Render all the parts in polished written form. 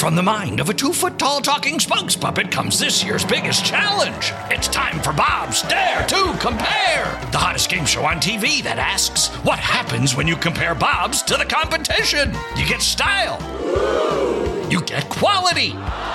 From the mind of a 2-foot-tall talking spokes puppet comes this year's biggest challenge. It's time for Bob's Dare to Compare, the hottest game show on TV that asks, what happens when you compare Bob's to the competition? You get style. You get quality.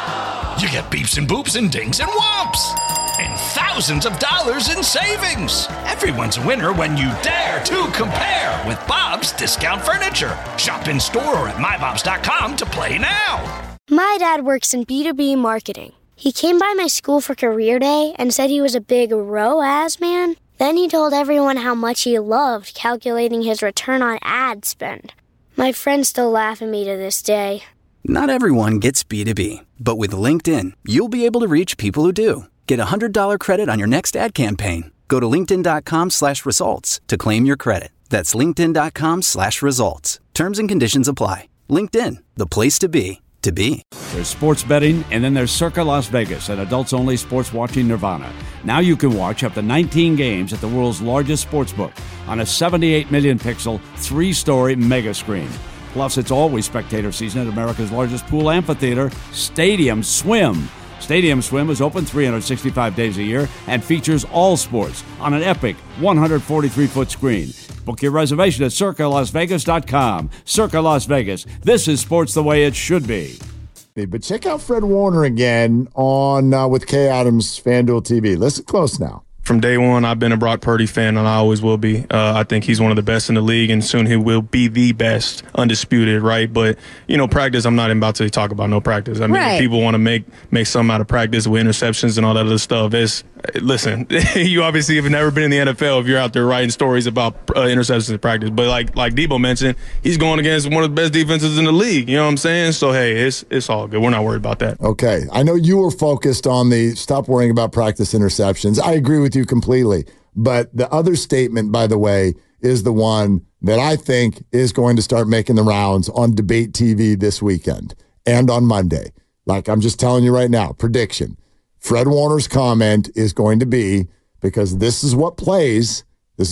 You get beeps and boops and dings and whomps. And thousands of dollars in savings. Everyone's a winner when you dare to compare with Bob's Discount Furniture. Shop in store or at mybobs.com to play now. My dad works in B2B marketing. He came by my school for career day and said he was a big ROAS man. Then he told everyone how much he loved calculating his return on ad spend. My friends still laugh at me to this day. Not everyone gets B2B, but with LinkedIn, you'll be able to reach people who do. Get a $100 credit on your next ad campaign. Go to linkedin.com/results to claim your credit. That's linkedin.com/results. Terms and conditions apply. LinkedIn, the place to be. There's sports betting, and then there's Circa Las Vegas, an adults-only sports watching nirvana. Now you can watch up to 19 games at the world's largest sportsbook on a 78 million pixel, 3-story mega screen. Plus, it's always spectator season at America's largest pool amphitheater, Stadium Swim. Stadium Swim is open 365 days a year and features all sports on an epic 143-foot screen. Book your reservation at CircaLasVegas.com. Circa Las Vegas. This is sports the way it should be. But check out Fred Warner again on with Kay Adams FanDuel TV. Listen close now. From day one, I've been a Brock Purdy fan, and I always will be. I think he's one of the best in the league, and soon he will be the best, undisputed, right? But, practice, I'm not about to talk about no practice. I mean, if people want to make something out of practice with interceptions and all that other stuff, listen, you obviously have never been in the NFL if you're out there writing stories about interceptions in practice. But like Debo mentioned, he's going against one of the best defenses in the league. You know what I'm saying? So, hey, it's all good. We're not worried about that. Okay. I know you were focused on the stop worrying about practice interceptions. I agree with you completely. But the other statement, by the way, is the one that I think is going to start making the rounds on debate TV this weekend and on Monday. Like, I'm just telling you right now, prediction. Fred Warner's comment is going to be, because this is what plays in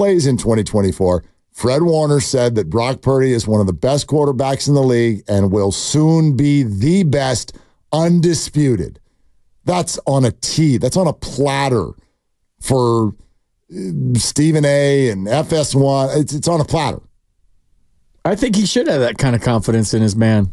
2024. Fred Warner said that Brock Purdy is one of the best quarterbacks in the league and will soon be the best, undisputed. That's on a tee. That's on a platter for Stephen A. and FS1. It's on a platter. I think he should have that kind of confidence in his man.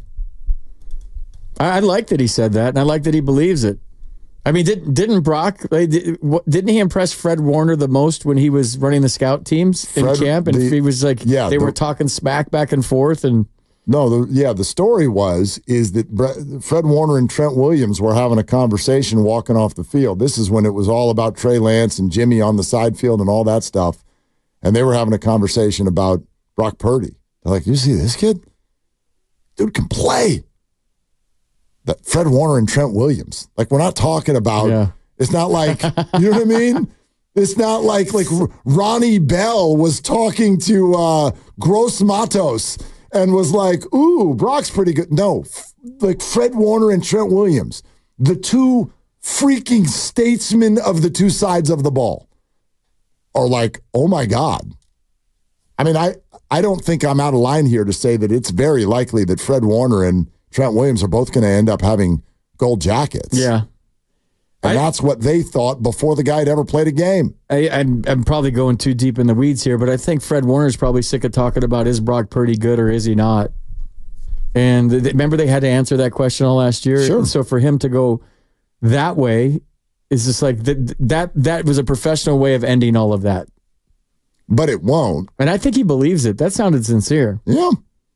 I like that he said that, and I like that he believes it. I mean, didn't Brock, didn't he impress Fred Warner the most when he was running the scout teams in camp? And he was like, they were talking smack back and forth. And the story is that Fred Warner and Trent Williams were having a conversation walking off the field. This is when it was all about Trey Lance and Jimmy on the side field and all that stuff. And they were having a conversation about Brock Purdy. They're like, you see this kid? Dude can play. That Fred Warner and Trent Williams. Like, we're not talking about, It's not like, you know what I mean? It's not like Ronnie Bell was talking to Gross Matos and was like, ooh, Brock's pretty good. No, like Fred Warner and Trent Williams, the two freaking statesmen of the two sides of the ball, are like, oh my God. I mean, I don't think I'm out of line here to say that it's very likely that Fred Warner and Trent Williams are both going to end up having gold jackets. Yeah. And that's what they thought before the guy had ever played a game. I'm probably going too deep in the weeds here, but I think Fred Warner's probably sick of talking about, is Brock Purdy good or is he not? And remember they had to answer that question all last year? Sure. And so for him to go that way is just like, that was a professional way of ending all of that. But it won't. And I think he believes it. That sounded sincere. Yeah.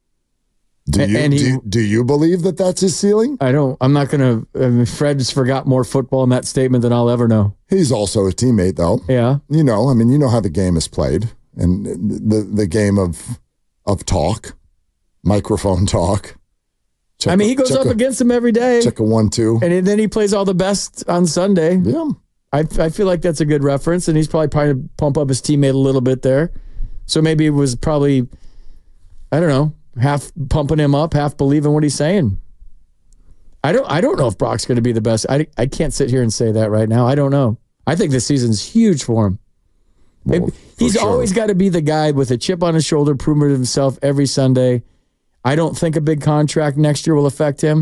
Do you believe that that's his ceiling? I don't. I'm not going to. Fred's forgot more football in that statement than I'll ever know. He's also a teammate, though. Yeah. You know how the game is played, and the game of talk, microphone talk. He goes up against him every day. Check a 1-2. And then he plays all the best on Sunday. Yeah. I feel like that's a good reference, and he's probably trying to pump up his teammate a little bit there. So maybe it was probably, I don't know, half pumping him up, half believing what he's saying. I don't know if Brock's going to be the best. I can't sit here and say that right now. I don't know. I think this season's huge for him. Well, he's always got to be the guy with a chip on his shoulder, proving himself every Sunday. I don't think a big contract next year will affect him,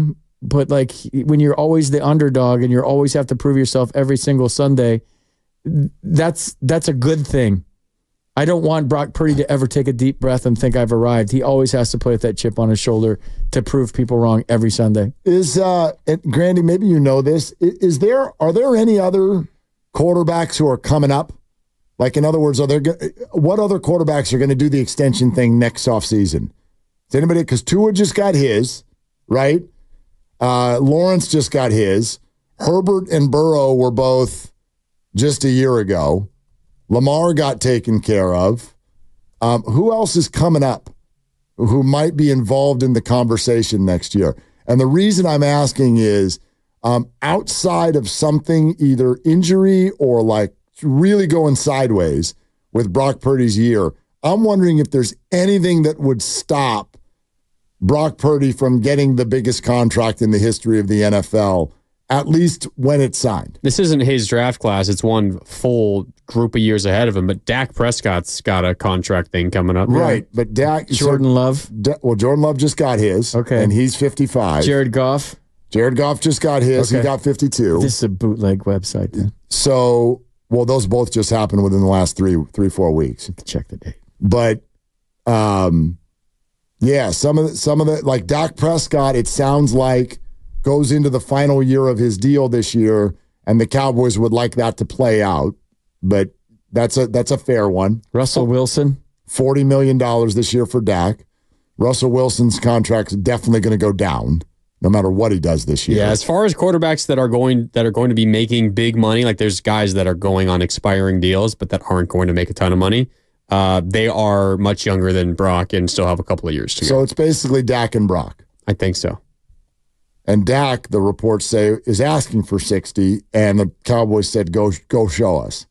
but like when you're always the underdog and you always have to prove yourself every single Sunday, that's a good thing. I don't want Brock Purdy to ever take a deep breath and think I've arrived. He always has to play with that chip on his shoulder to prove people wrong every Sunday. Grandy, maybe you know this. Are there any other quarterbacks who are coming up? Like, in other words, what other quarterbacks are going to do the extension thing next offseason? Is anybody? Because Tua just got his, right? Lawrence just got his. Herbert and Burrow were both just a year ago. Lamar got taken care of. Who else is coming up who might be involved in the conversation next year? And the reason I'm asking is outside of something, either injury or like really going sideways with Brock Purdy's year, I'm wondering if there's anything that would stop Brock Purdy from getting the biggest contract in the history of the NFL, at least when it's signed. This isn't his draft class. It's one full group of years ahead of him. But Dak Prescott's got a contract thing coming up. Right. But Jordan Love. Jordan Love just got his. Okay. And he's 55. Jared Goff just got his. Okay. He got 52. This is a bootleg website then. So, well, those both just happened within the last 3-4 weeks. Check the date. But, yeah, some of the like Dak Prescott, it sounds like goes into the final year of his deal this year, and the Cowboys would like that to play out. But that's a fair one. Russell Wilson, $40 million this year for Dak. Russell Wilson's contract's definitely going to go down, no matter what he does this year. Yeah, as far as quarterbacks that are going to be making big money, like there's guys that are going on expiring deals, but that aren't going to make a ton of money. They are much younger than Brock and still have a couple of years to go. So it's basically Dak and Brock. I think so. And Dak, the reports say, is asking for 60, and the Cowboys said, go show us.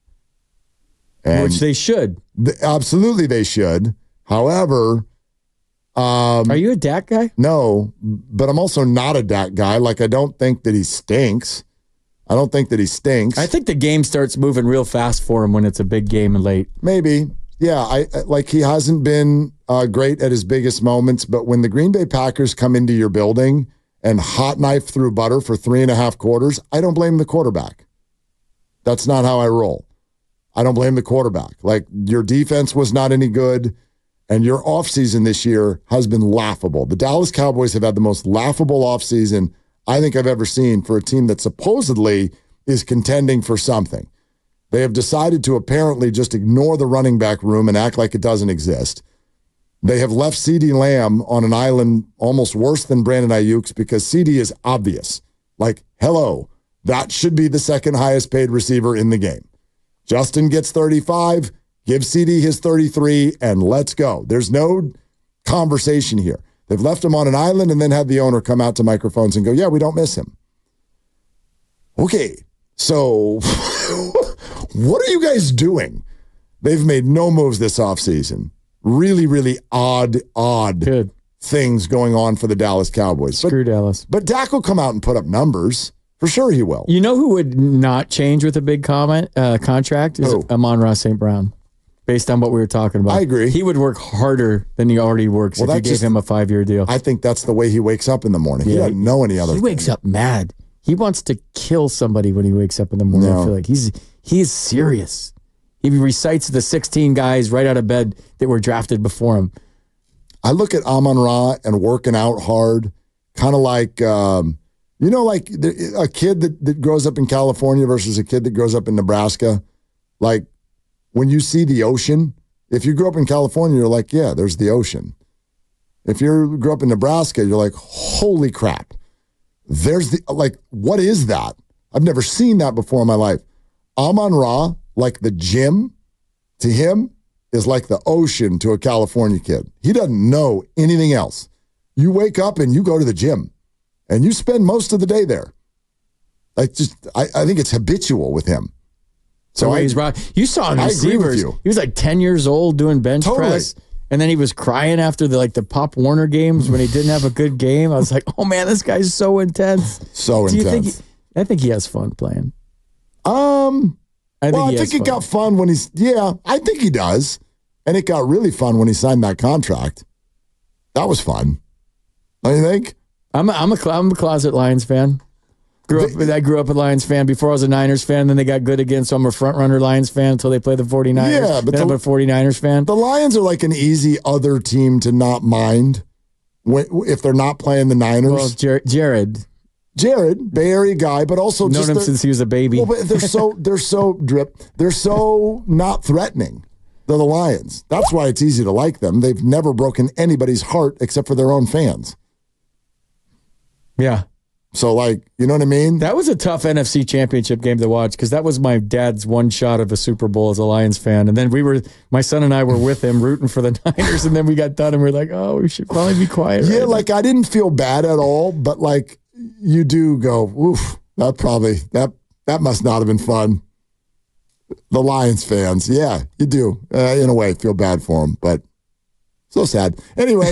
And which they should. Absolutely they should. However... are you a Dak guy? No, but I'm also not a Dak guy. Like, I don't think that he stinks. I think the game starts moving real fast for him when it's a big game and late. Maybe. Yeah, he hasn't been great at his biggest moments, but when the Green Bay Packers come into your building and hot knife through butter for 3.5 quarters, I don't blame the quarterback. That's not how I roll. I don't blame the quarterback. Like, your defense was not any good, and your offseason this year has been laughable. The Dallas Cowboys have had the most laughable offseason I think I've ever seen for a team that supposedly is contending for something. They have decided to apparently just ignore the running back room and act like it doesn't exist. They have left CeeDee Lamb on an island almost worse than Brandon Ayuk's because CeeDee is obvious. Like, hello, that should be the second highest paid receiver in the game. Justin gets 35, give CeeDee his 33, and let's go. There's no conversation here. They've left him on an island and then had the owner come out to microphones and go, yeah, we don't miss him. Okay, so what are you guys doing? They've made no moves this offseason. Really, really odd Good things going on for the Dallas Cowboys. Screw Dallas. But Dak will come out and put up numbers. For sure he will. You know who would not change with a big contract? Is Amon-Ra St. Brown. Based on what we were talking about. I agree. He would work harder than he already works if you gave him a 5-year deal. I think that's the way he wakes up in the morning. He doesn't know any other He wakes up mad. He wants to kill somebody when he wakes up in the morning. I feel like he's serious. He recites the 16 guys right out of bed that were drafted before him. I look at Amon-Ra and working out hard, kind of like... like a kid that grows up in California versus a kid that grows up in Nebraska. Like, when you see the ocean, if you grew up in California, you're like, yeah, there's the ocean. If you grew up in Nebraska, you're like, holy crap. There's what is that? I've never seen that before in my life. Amon-Ra, like the gym, to him, is like the ocean to a California kid. He doesn't know anything else. You wake up and you go to the gym. And you spend most of the day there. I think it's habitual with him. So you saw him. I agree with you. He was like 10 years old doing bench press, and then he was crying after the Pop Warner games when he didn't have a good game. I was like, oh man, this guy's so intense. Intense. I think he has fun playing. I think it got fun when I think he does, and it got really fun when he signed that contract. That was fun. Don't you think? I'm a closet Lions fan. I grew up a Lions fan before I was a Niners fan. Then they got good again, so I'm a front-runner Lions fan until they play the 49ers. Yeah, but I'm a 49ers fan. The Lions are like an easy other team to not mind if they're not playing the Niners. Well, Jared, Bay Area guy, but also known him since he was a baby. Well, but they're so not threatening. They're the Lions. That's why it's easy to like them. They've never broken anybody's heart except for their own fans. Yeah. So, you know what I mean? That was a tough NFC Championship game to watch because that was my dad's one shot of a Super Bowl as a Lions fan. And then my son and I were with him rooting for the Niners, and then we got done and we were like, oh, we should probably be quiet. Yeah, right I didn't feel bad at all, but you do go, oof, that must not have been fun. The Lions fans, yeah, you do, in a way, feel bad for them, but so sad. Anyway,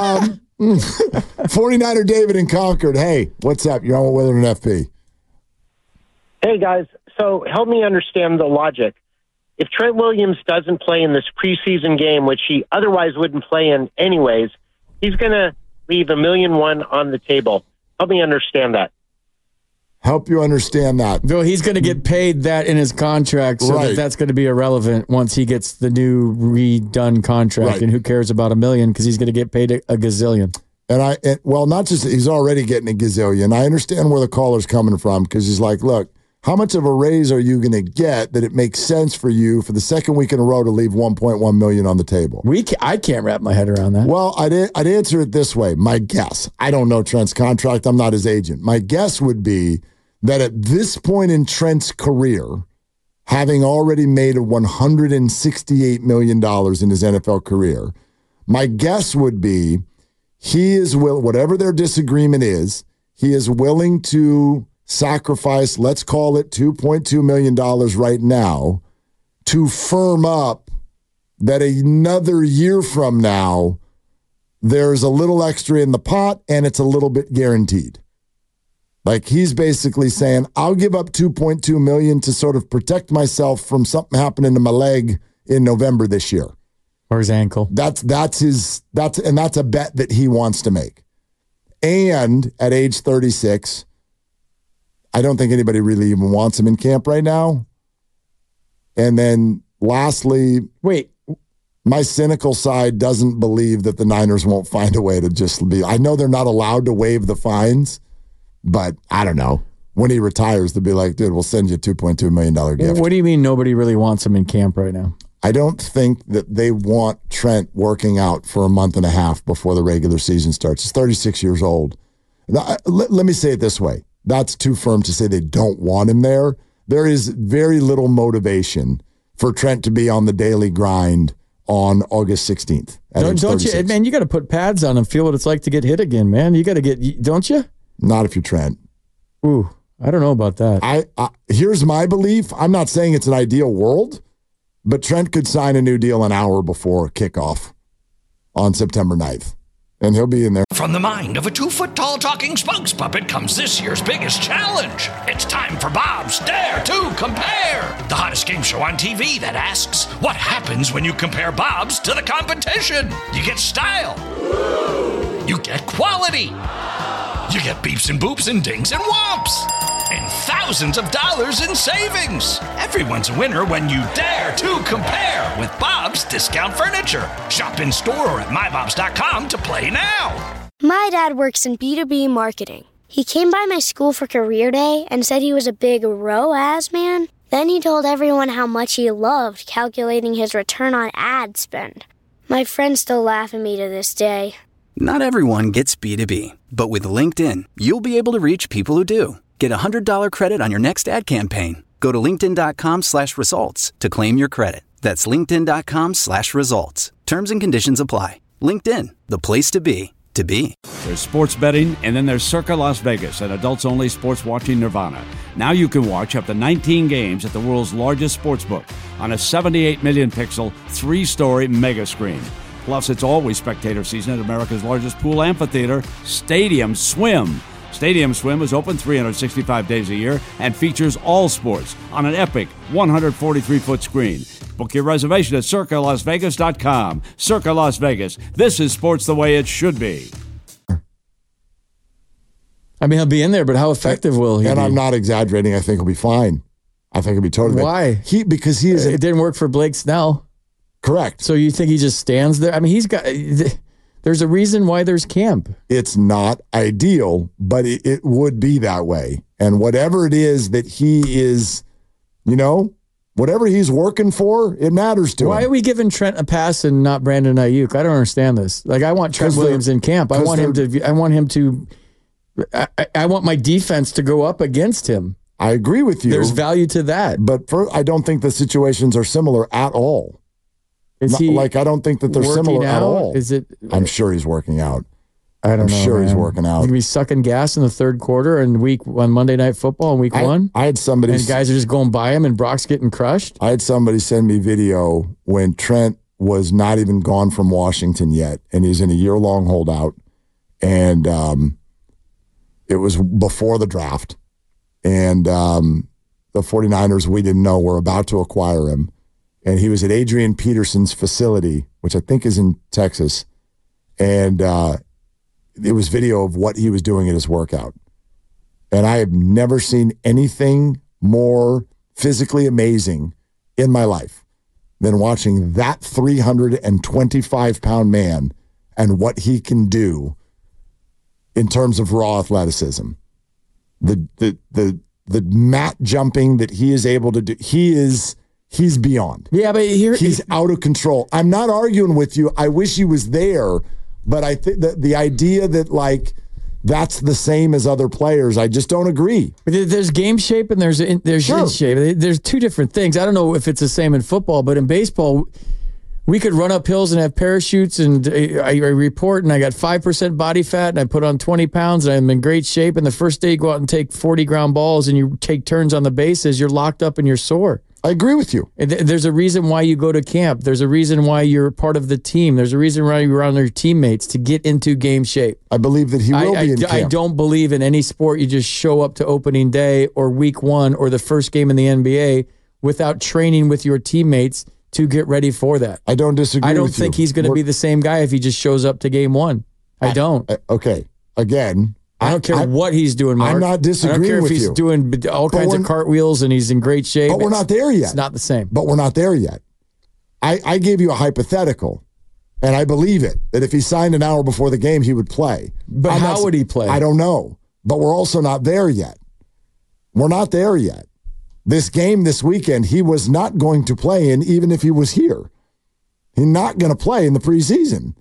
49er David in Concord. Hey, what's up? You're on with Willard and FP. Hey, guys. So help me understand the logic. If Trent Williams doesn't play in this preseason game, which he otherwise wouldn't play in anyways, he's going to leave $1.1 million on the table. Help me understand that. Help you understand that. Bill, he's going to get paid that in his contract, so right. that's going to be irrelevant once he gets the new redone contract. Right. And who cares about $1 million because he's going to get paid a gazillion. Not just, he's already getting a gazillion. I understand where the caller's coming from because he's like, look, how much of a raise are you going to get that it makes sense for you for the second week in a row to leave $1.1 million on the table? I can't wrap my head around that. Well, I'd answer it this way. My guess, I don't know Trent's contract. I'm not his agent. My guess would be that at this point in Trent's career, having already made $168 million in his NFL career, my guess would be he is whatever their disagreement is, he is willing to sacrifice, let's call it $2.2 million right now, to firm up that another year from now, there's a little extra in the pot and it's a little bit guaranteed. He's basically saying, I'll give up $2.2 million to sort of protect myself from something happening to my leg in November this year. Or his ankle. That's a bet that he wants to make. And at age 36, I don't think anybody really even wants him in camp right now. And then lastly, my cynical side doesn't believe that the Niners won't find a way to just be. I know they're not allowed to waive the fines, but I don't know. When he retires, they'll be like, dude, we'll send you a $2.2 million gift. What do you mean nobody really wants him in camp right now? I don't think that they want Trent working out for a month and a half before the regular season starts. He's 36 years old. Let me say it this way. That's too firm to say they don't want him there. There is very little motivation for Trent to be on the daily grind on August 16th. Don't you, man, you got to put pads on and feel what it's like to get hit again, man. You got to get, don't you? Not if you're Trent. Ooh, I don't know about that. Here's my belief. I'm not saying it's an ideal world, but Trent could sign a new deal an hour before kickoff on September 9th, and he'll be in there. From the mind of a 2-foot-tall talking spokes puppet comes this year's biggest challenge. It's time for Bob's Dare to Compare, the hottest game show on TV that asks, what happens when you compare Bob's to the competition? You get style. You get quality. You get beeps and boops and dings and whomps. And thousands of dollars in savings. Everyone's a winner when you dare to compare with Bob's Discount Furniture. Shop in store or at mybobs.com to play now. My dad works in B2B marketing. He came by my school for career day and said he was a big ROAS man. Then he told everyone how much he loved calculating his return on ad spend. My friends still laugh at me to this day. Not everyone gets B2B, but with LinkedIn, you'll be able to reach people who do. Get a $100 credit on your next ad campaign. Go to linkedin.com/results to claim your credit. That's linkedin.com/results. Terms and conditions apply. LinkedIn, the place to be, to be. There's sports betting, and then there's Circa Las Vegas, an adults-only sports watching nirvana. Now you can watch up to 19 games at the world's largest sports book on a 78 million pixel, 3-story mega screen. Plus, it's always spectator season at America's largest pool amphitheater, Stadium Swim. Stadium Swim is open 365 days a year and features all sports on an epic 143-foot screen. Book your reservation at CircaLasVegas.com. Circa Las Vegas. This is sports the way it should be. I mean, he'll be in there, but how effective will he be? And I'm not exaggerating. I think he'll be fine. I think he'll be totally Why? fine. Because he is. It didn't work for Blake Snell. Correct. So you think he just stands there? I mean, there's a reason why there's camp. It's not ideal, but it would be that way. And whatever it is that he is, whatever he's working for, it matters to him. Why are we giving Trent a pass and not Brandon Ayuk? I don't understand this. Like, I want Trent Williams in camp. I want my defense to go up against him. I agree with you. There's value to that. But I don't think the situations are similar at all. Is he I don't think that they're similar at all. Is it? I'm sure he's working out. I don't know. I'm sure he's man. working out. He's gonna be sucking gas in the third quarter and on Monday Night Football in week 1. I had somebody. And guys are just going by him and Brock's getting crushed. I had somebody send me video when Trent was not even gone from Washington yet, and he's in a year-long holdout. And it was before the draft. And the 49ers, we didn't know, were about to acquire him. And he was at Adrian Peterson's facility, which I think is in Texas. And it was video of what he was doing at his workout. And I have never seen anything more physically amazing in my life than watching that 325-pound man and what he can do in terms of raw athleticism. The mat jumping that he is able to do, he's beyond. Yeah, but he's out of control. I'm not arguing with you. I wish he was there, but I think that the idea that that's the same as other players, I just don't agree. There's game shape and there's Sure. in shape. There's two different things. I don't know if it's the same in football, but in baseball, we could run up hills and have parachutes, and I report, and I got 5% body fat, and I put on 20 pounds, and I'm in great shape. And the first day you go out and take 40 ground balls, and you take turns on the bases, you're locked up and you're sore. I agree with you. There's a reason why you go to camp. There's a reason why you're part of the team. There's a reason why you're around your teammates to get into game shape. I believe that he will be in camp. I don't believe in any sport you just show up to opening day or week 1 or the first game in the NBA without training with your teammates to get ready for that. I don't disagree with you. I don't think he's going to be the same guy if he just shows up to game 1. I don't. Okay. Again, I don't care what he's doing, Mark. I'm not disagreeing with you. I don't care if he's doing all kinds of cartwheels and he's in great shape. But we're not there yet. It's not the same. But we're not there yet. I gave you a hypothetical, and I believe it, that if he signed an hour before the game, he would play. But how would he play? I don't know. But we're also not there yet. We're not there yet. This game this weekend, he was not going to play in, even if he was here. He's not going to play in the preseason.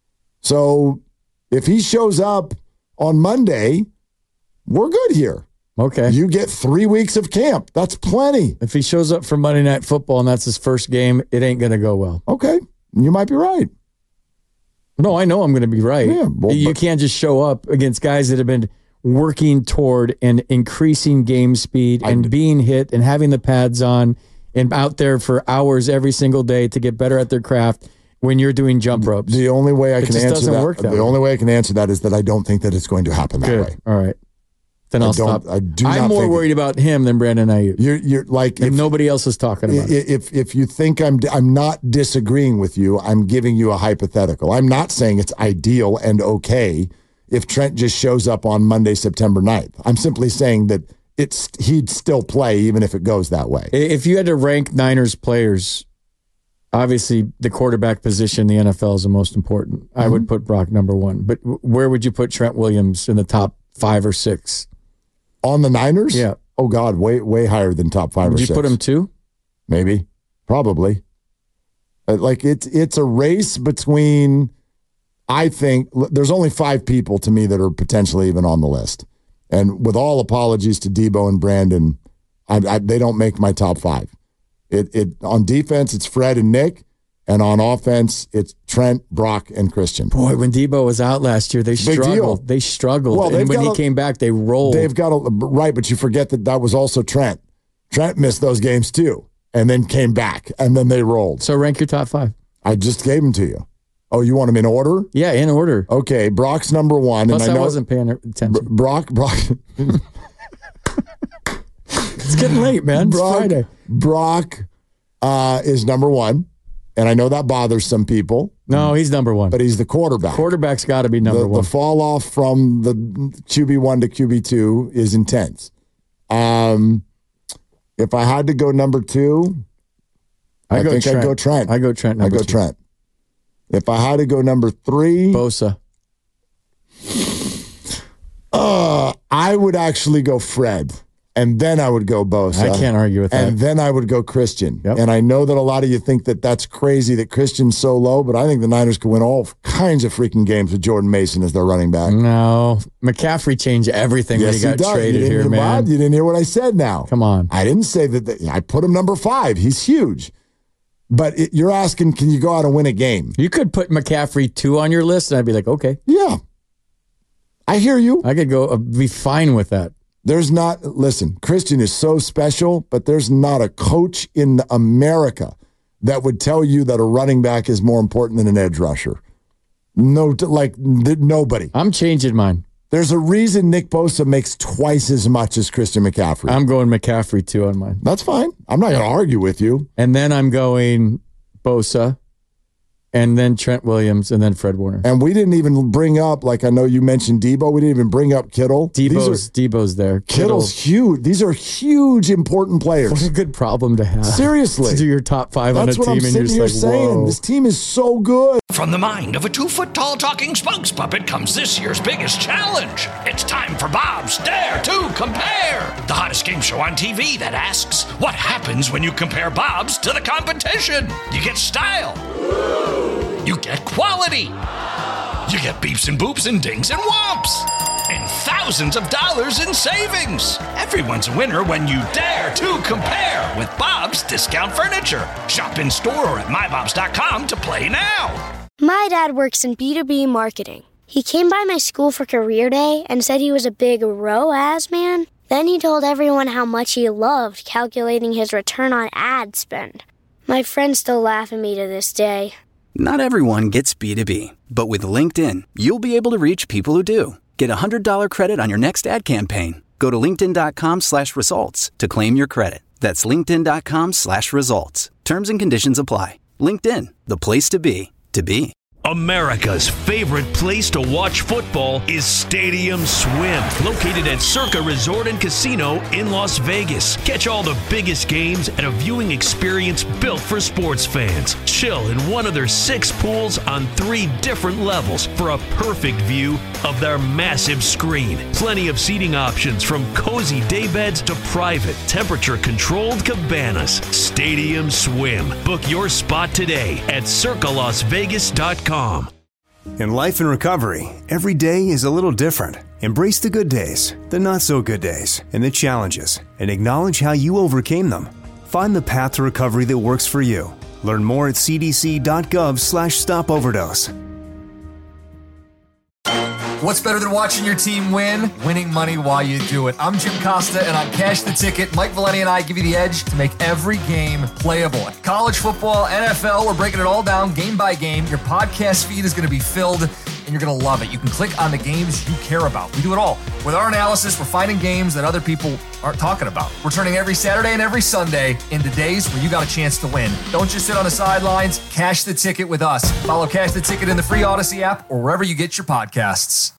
So if he shows up on Monday, we're good here. Okay. You get 3 weeks of camp. That's plenty. If he shows up for Monday Night Football and that's his first game, it ain't going to go well. Okay. You might be right. No, I know I'm going to be right. Yeah, you can't just show up against guys that have been working toward and increasing game speed and being hit and having the pads on and out there for hours every single day to get better at their craft when you're doing jump ropes. The only way I can answer that, the only way I can answer that is that I don't think that it's going to happen that way. All right. Then I'll stop. I'm more worried about him than Brandon Ayuk. You're like, if nobody else is talking about it. If you think I'm not disagreeing with you, I'm giving you a hypothetical. I'm not saying it's ideal and okay if Trent just shows up on Monday, September 9th. I'm simply saying that he'd still play even if it goes that way. If you had to rank Niners players, obviously the quarterback position in the NFL is the most important. Mm-hmm. I would put Brock number 1. But where would you put Trent Williams in the top 5 or 6? On the Niners? Yeah. Oh, God, way higher than top 5 or 6. Would you put him 2? Maybe. Probably. It's a race between... I think there's only 5 people to me that are potentially even on the list. And with all apologies to Debo and Brandon, they don't make my top 5. On defense, it's Fred and Nick. And on offense, it's Trent, Brock, and Christian. Boy, when Debo was out last year, they struggled. They struggled. Well, and when he came back, they rolled. They've got right, but you forget that was also Trent. Trent missed those games too, and then came back, and then they rolled. So rank your top 5. I just gave them to you. Oh, you want them in order? Yeah, in order. Okay, Brock's number 1. Plus, and I know wasn't paying attention. Brock. It's getting late, man. It's Friday. Brock is number 1, and I know that bothers some people. No, he's number one. But he's the quarterback. Quarterback's got to be number one. The fall off from the QB1 to QB2 is intense. If I had to go number 2, I think I'd go Trent. I go Trent. I go Trent. If I had to go number 3, Bosa. I would actually go Fred. And then I would go Bosa. I can't argue with that. And then I would go Christian. Yep. And I know that a lot of you think that that's crazy that Christian's so low, but I think the Niners could win all kinds of freaking games with Jordan Mason as their running back. No. McCaffrey changed everything when he got traded here, man. You didn't hear what I said now. Come on. I didn't say that. I put him number 5. He's huge. But you're asking, can you go out and win a game? You could put McCaffrey 2 on your list, and I'd be like, okay. Yeah. I hear you. I could go be fine with that. Listen, Christian is so special, but there's not a coach in America that would tell you that a running back is more important than an edge rusher. Nobody. I'm changing mine. There's a reason Nick Bosa makes twice as much as Christian McCaffrey. I'm going McCaffrey 2 on mine. That's fine. I'm not going to argue with you. And then I'm going Bosa, and then Trent Williams, and then Fred Warner. And we didn't even bring up, like I know you mentioned Debo, we didn't even bring up Kittle. Debo's there. Kittle's huge. These are huge, important players. What a good problem to have. Seriously. To do your top 5 on a team, and you're just like, saying. whoa. This team is so good. From the mind of a 2-foot-tall talking spokes puppet comes this year's biggest challenge. It's time for Bob's Dare to Compare, the hottest game show on TV that asks, what happens when you compare Bob's to the competition? You get style. You get quality. You get beeps and boops and dings and whomps. And thousands of dollars in savings. Everyone's a winner when you dare to compare with Bob's Discount Furniture. Shop in store or at mybobs.com to play now. My dad works in B2B marketing. He came by my school for career day and said he was a big ROAS man. Then he told everyone how much he loved calculating his return on ad spend. My friends still laugh at me to this day. Not everyone gets B2B, but with LinkedIn, you'll be able to reach people who do. Get a $100 credit on your next ad campaign. Go to linkedin.com/results to claim your credit. That's linkedin.com/results. Terms and conditions apply. LinkedIn, the place to be, to be. America's favorite place to watch football is Stadium Swim, located at Circa Resort and Casino in Las Vegas. Catch all the biggest games at a viewing experience built for sports fans. Chill in one of their 6 pools on 3 different levels for a perfect view of their massive screen. Plenty of seating options from cozy daybeds to private, temperature-controlled cabanas. Stadium Swim. Book your spot today at circalasvegas.com. In life and recovery, every day is a little different. Embrace the good days, the not so good days, and the challenges, and acknowledge how you overcame them. Find the path to recovery that works for you. Learn more at cdc.gov/stopoverdose. What's better than watching your team win? Winning money while you do it. I'm Jim Costa, and on Cash the Ticket, Mike Valeni and I give you the edge to make every game playable. College football, NFL, we're breaking it all down game by game. Your podcast feed is going to be filled, and you're going to love it. You can click on the games you care about. We do it all. With our analysis, we're finding games that other people aren't talking about. We're turning every Saturday and every Sunday into days where you got a chance to win. Don't just sit on the sidelines. Cash the Ticket with us. Follow Cash the Ticket in the free Odyssey app or wherever you get your podcasts.